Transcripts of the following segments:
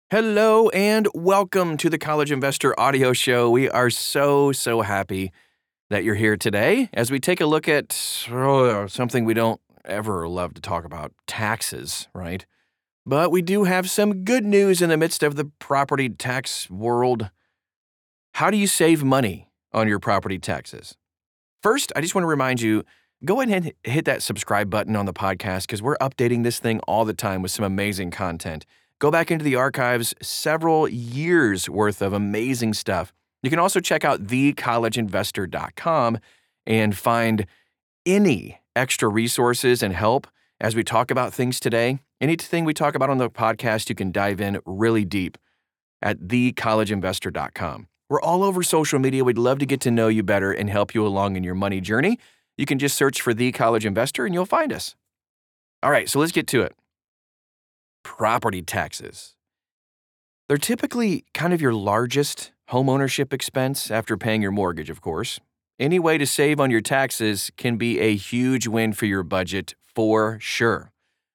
Hello and welcome to the College Investor Audio Show. We are so happy that you're here today as we take a look at something we don't ever love to talk about, taxes, right? But we do have some good news in the midst of the property tax world. How do you save money on your property taxes? First, I just want to remind you, go ahead and hit that subscribe button on the podcast because we're updating this thing all the time with some amazing content. Go back into the archives, several years worth of amazing stuff. You can also check out thecollegeinvestor.com and find any extra resources and help as we talk about things today. Anything we talk about on the podcast, you can dive in really deep at thecollegeinvestor.com. We're all over social media. We'd love to get to know you better and help you along in your money journey. You can just search for The College Investor and you'll find us. All right, so let's get to it. Property taxes. They're typically kind of your largest homeownership expense after paying your mortgage, of course. Any way to save on your taxes can be a huge win for your budget for sure.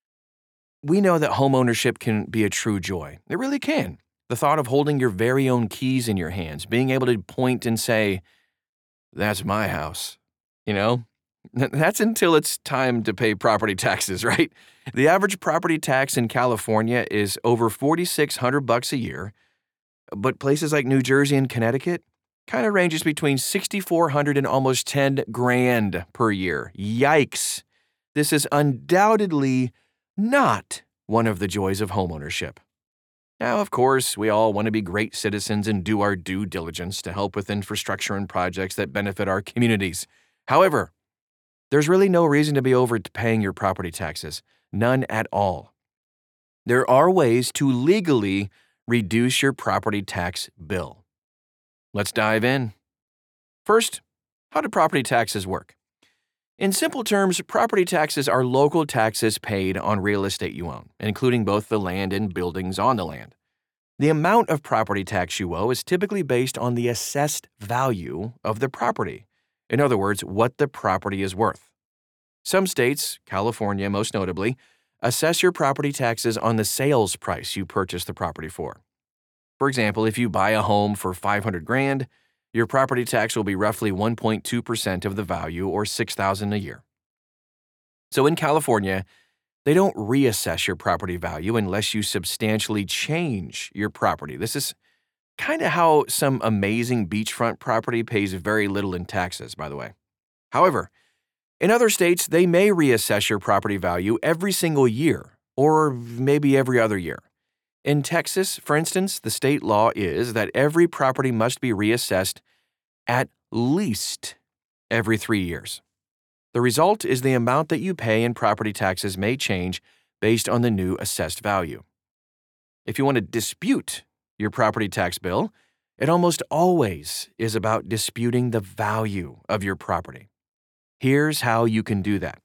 We know that homeownership can be a true joy. It really can. The thought of holding your very own keys in your hands, being able to point and say, "That's my house," That's until it's time to pay property taxes, right? The average property tax in California is over $4,600 a year, but places like New Jersey and Connecticut kind of ranges between $6,400 and almost $10,000 per year. Yikes! This is undoubtedly not one of the joys of homeownership. Now, of course, we all want to be great citizens and do our due diligence to help with infrastructure and projects that benefit our communities. However, there's really no reason to be overpaying your property taxes. None at all. There are ways to legally reduce your property tax bill. Let's dive in. First, how do property taxes work? In simple terms, property taxes are local taxes paid on real estate you own, including both the land and buildings on the land. The amount of property tax you owe is typically based on the assessed value of the property. In other words, what the property is worth. Some states, California most notably, assess your property taxes on the sales price you purchased the property for. For example, if you buy a home for $500,000, your property tax will be roughly 1.2% of the value, or $6,000 a year. So in California, they don't reassess your property value unless you substantially change your property. This is kind of how some amazing beachfront property pays very little in taxes, by the way. However, in other states, they may reassess your property value every single year, or maybe every other year. In Texas, for instance, the state law is that every property must be reassessed at least every 3 years. The result is the amount that you pay in property taxes may change based on the new assessed value. If you want to dispute your property tax bill, it almost always is about disputing the value of your property. Here's how you can do that.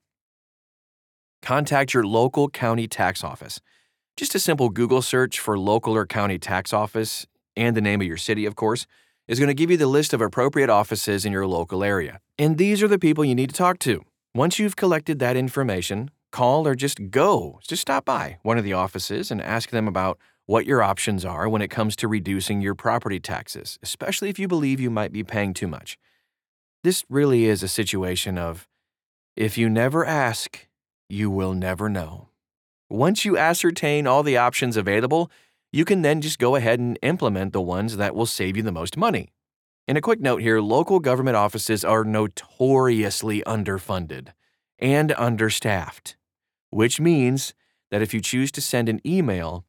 Contact your local county tax office. Just a simple Google search for local or county tax office and the name of your city, of course, is going to give you the list of appropriate offices in your local area. And these are the people you need to talk to. Once you've collected that information, call or just stop by one of the offices and ask them about what your options are when it comes to reducing your property taxes, especially if you believe you might be paying too much. This really is a situation of, if you never ask, you will never know. Once you ascertain all the options available, you can then just go ahead and implement the ones that will save you the most money. And a quick note here, local government offices are notoriously underfunded and understaffed, which means that if you choose to send an email,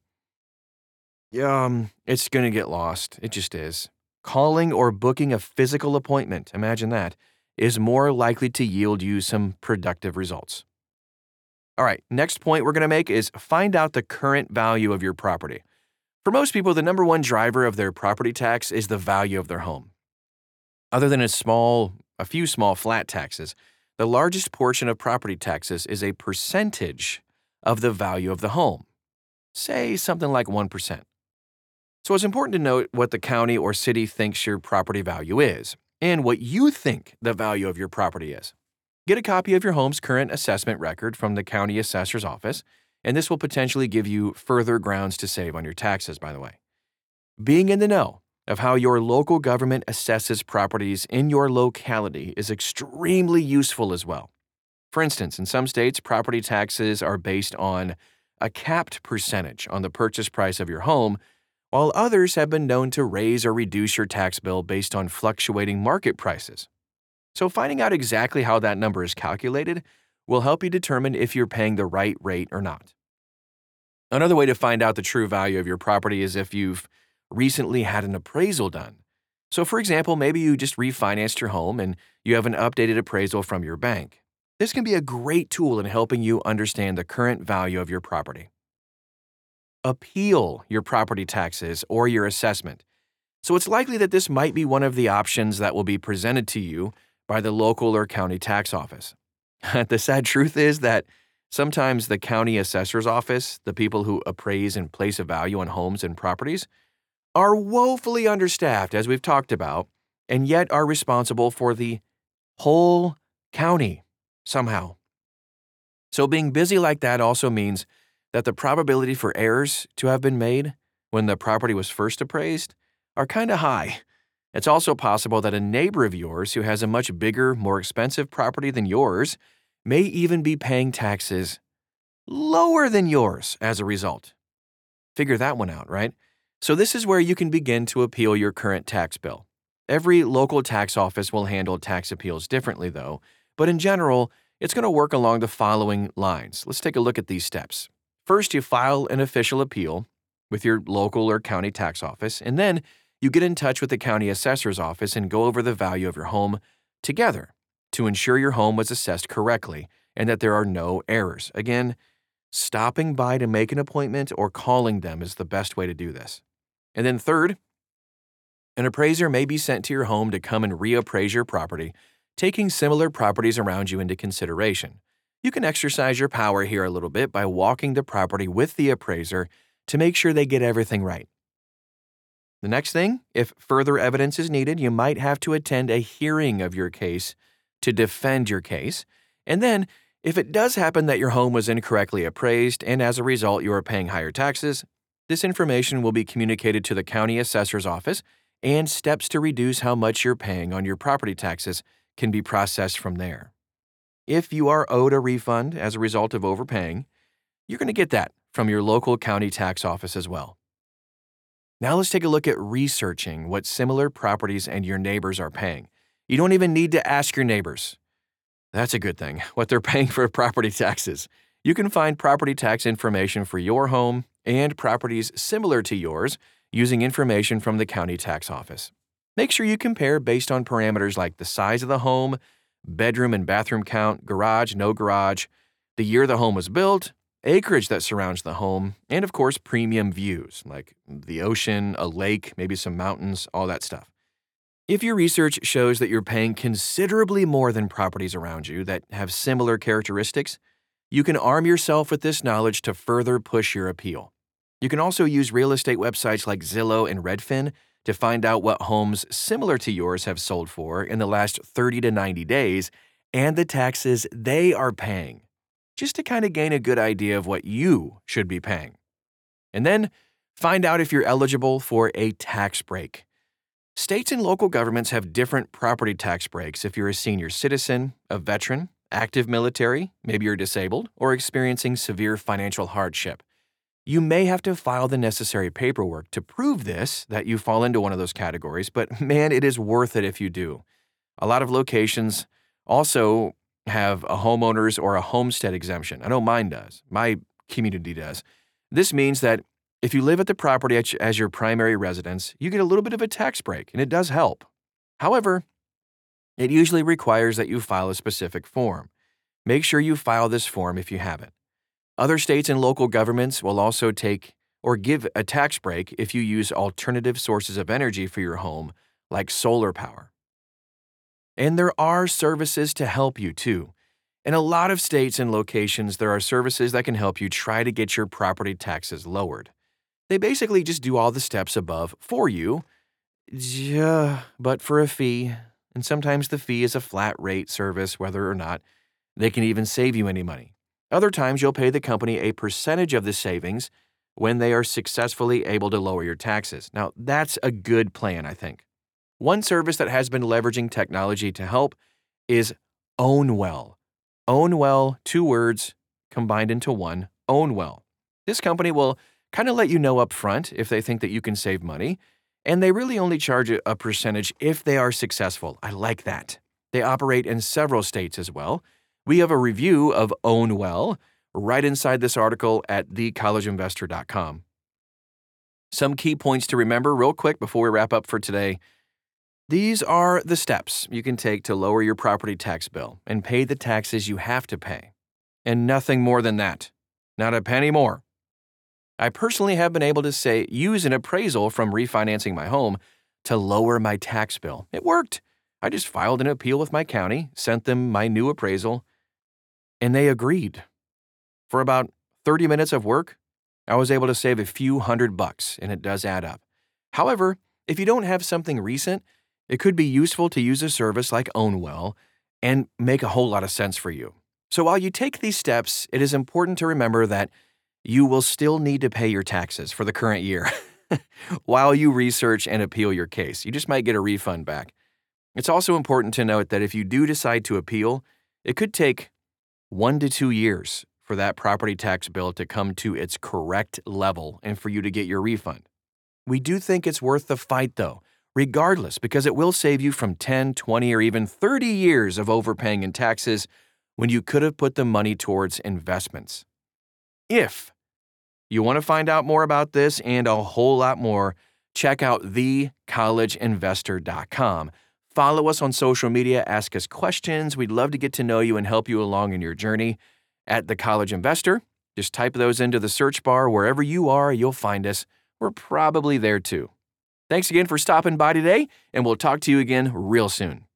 it's going to get lost. It just is. Calling or booking a physical appointment, imagine that, is more likely to yield you some productive results. All right, next point we're going to make is find out the current value of your property. For most people, the number one driver of their property tax is the value of their home. Other than a few small flat taxes, the largest portion of property taxes is a percentage of the value of the home. Say something like 1%. So it's important to note what the county or city thinks your property value is and what you think the value of your property is. Get a copy of your home's current assessment record from the county assessor's office and this will potentially give you further grounds to save on your taxes, by the way. Being in the know of how your local government assesses properties in your locality is extremely useful as well. For instance, in some states, property taxes are based on a capped percentage on the purchase price of your home, while others have been known to raise or reduce your tax bill based on fluctuating market prices. So, finding out exactly how that number is calculated will help you determine if you're paying the right rate or not. Another way to find out the true value of your property is if you've recently had an appraisal done. So, for example, maybe you just refinanced your home and you have an updated appraisal from your bank. This can be a great tool in helping you understand the current value of your property. Appeal your property taxes or your assessment. So, it's likely that this might be one of the options that will be presented to you by the local or county tax office. The sad truth is that sometimes the county assessor's office, the people who appraise and place a value on homes and properties, are woefully understaffed, as we've talked about, and yet are responsible for the whole county somehow. So being busy like that also means that the probability for errors to have been made when the property was first appraised are kind of high. It's also possible that a neighbor of yours who has a much bigger, more expensive property than yours may even be paying taxes lower than yours as a result. Figure that one out, right? So this is where you can begin to appeal your current tax bill. Every local tax office will handle tax appeals differently, though, but in general, it's going to work along the following lines. Let's take a look at these steps. First, you file an official appeal with your local or county tax office, and then you get in touch with the county assessor's office and go over the value of your home together to ensure your home was assessed correctly and that there are no errors. Again, stopping by to make an appointment or calling them is the best way to do this. And then third, an appraiser may be sent to your home to come and reappraise your property, taking similar properties around you into consideration. You can exercise your power here a little bit by walking the property with the appraiser to make sure they get everything right. The next thing, if further evidence is needed, you might have to attend a hearing of your case to defend your case. And then, if it does happen that your home was incorrectly appraised and as a result you are paying higher taxes, this information will be communicated to the county assessor's office, and steps to reduce how much you're paying on your property taxes can be processed from there. If you are owed a refund as a result of overpaying, you're going to get that from your local county tax office as well. Now let's take a look at researching what similar properties and your neighbors are paying. You don't even need to ask your neighbors. That's a good thing, what they're paying for property taxes. You can find property tax information for your home and properties similar to yours using information from the county tax office. Make sure you compare based on parameters like the size of the home, bedroom and bathroom count, garage, no garage, the year the home was built, acreage that surrounds the home, and of course, premium views like the ocean, a lake, maybe some mountains, all that stuff. If your research shows that you're paying considerably more than properties around you that have similar characteristics, you can arm yourself with this knowledge to further push your appeal. You can also use real estate websites like Zillow and Redfin to find out what homes similar to yours have sold for in the last 30 to 90 days and the taxes they are paying, just to kind of gain a good idea of what you should be paying. And then find out if you're eligible for a tax break. States and local governments have different property tax breaks if you're a senior citizen, a veteran, active military, maybe you're disabled, or experiencing severe financial hardship. You may have to file the necessary paperwork to prove this, that you fall into one of those categories, but man, it is worth it if you do. A lot of locations also have a homeowner's or a homestead exemption. I know mine does. My community does. This means that if you live at the property as your primary residence, you get a little bit of a tax break, and it does help. However, it usually requires that you file a specific form. Make sure you file this form if you haven't. Other states and local governments will also take or give a tax break if you use alternative sources of energy for your home, like solar power. And there are services to help you too. In a lot of states and locations, there are services that can help you try to get your property taxes lowered. They basically just do all the steps above for you, but for a fee, and sometimes the fee is a flat rate service, whether or not they can even save you any money. Other times, you'll pay the company a percentage of the savings when they are successfully able to lower your taxes. Now, that's a good plan, I think. One service that has been leveraging technology to help is OwnWell. OwnWell, 2 words combined into one, OwnWell. This company will kind of let you know up front if they think that you can save money, and they really only charge a percentage if they are successful. I like that. They operate in several states as well. We have a review of OwnWell right inside this article at thecollegeinvestor.com. Some key points to remember real quick before we wrap up for today. These are the steps you can take to lower your property tax bill and pay the taxes you have to pay. And nothing more than that. Not a penny more. I personally have been able to use an appraisal from refinancing my home to lower my tax bill. It worked. I just filed an appeal with my county, sent them my new appraisal, and they agreed. For about 30 minutes of work, I was able to save a few $100, and it does add up. However, if you don't have something recent, it could be useful to use a service like OwnWell and make a whole lot of sense for you. So while you take these steps, it is important to remember that you will still need to pay your taxes for the current year while you research and appeal your case. You just might get a refund back. It's also important to note that if you do decide to appeal, it could take 1 to 2 years for that property tax bill to come to its correct level and for you to get your refund. We do think it's worth the fight, though, regardless, because it will save you from 10, 20, or even 30 years of overpaying in taxes when you could have put the money towards investments. If you want to find out more about this and a whole lot more, check out thecollegeinvestor.com. Follow us on social media, ask us questions. We'd love to get to know you and help you along in your journey. At The College Investor, just type those into the search bar. Wherever you are, you'll find us. We're probably there too. Thanks again for stopping by today, and we'll talk to you again real soon.